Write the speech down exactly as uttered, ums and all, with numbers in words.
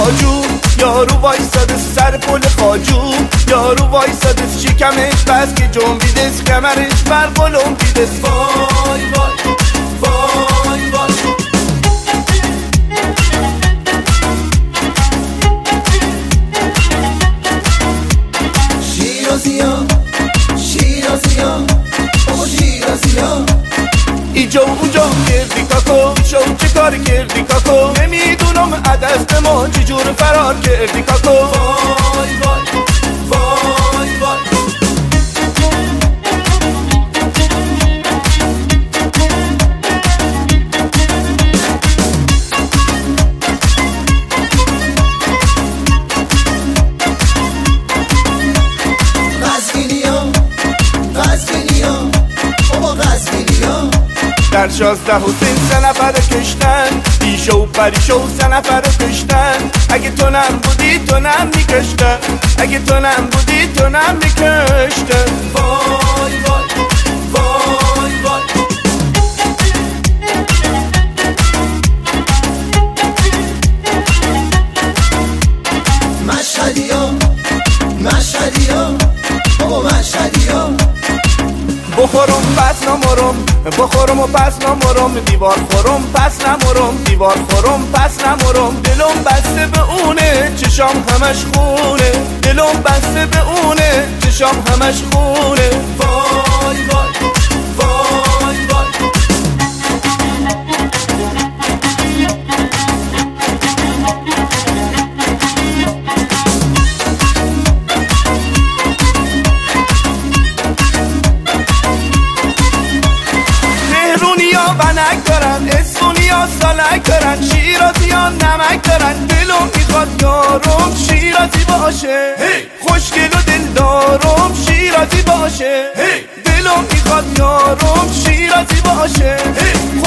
خاجو، یارو وایساده سر پل خاجو، یارو وایساده شکمش بس که جنبیده کمرش بر قلم بیده. وای وای وای وای شیرازیا شیرازیا بابا شیرازیا ایجا اونجا کردی کاکو، شو چه کار کردی کاکو، نمیدونم عدست ما چجور فرار کردی کاکو. وای وای وای وای در شازده حسین سه نفر کشتن، بیشو و پریشو سه نفر کشتن. اگه تو نم بودی تو نم میکشتن، اگه تو نم بودی تو نم میکشتن. وای وای وای وای مشهدیا مشهدیا بابا مشهدیا بخورم پس نمرم، بخورم و پس نمرم، دیوار خورم پس نمرم، دیوار خورم پس نمرم. دلم بسته به اونه چشام همش خونه، دلم بسته به اونه چشام همش خونه. وای وای وای وای بنک دارن، اسونیا سالک دارن، شیرازی ها نمک دارن. دلم میخواد یارم شیرازی باشه، خوشگل و دل دارم شیرازی باشه. دلم میخواد یارم شیرازی باشه،